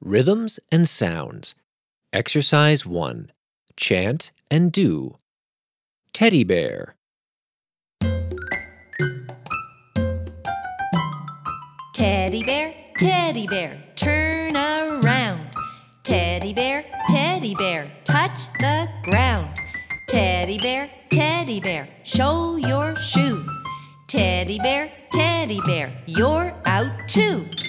Rhythms and Sounds. Exercise 1. Chant and do. Teddy bear. Teddy bear, turn around. Teddy bear, touch the ground. Teddy bear, show your shoe. Teddy bear, you're out too.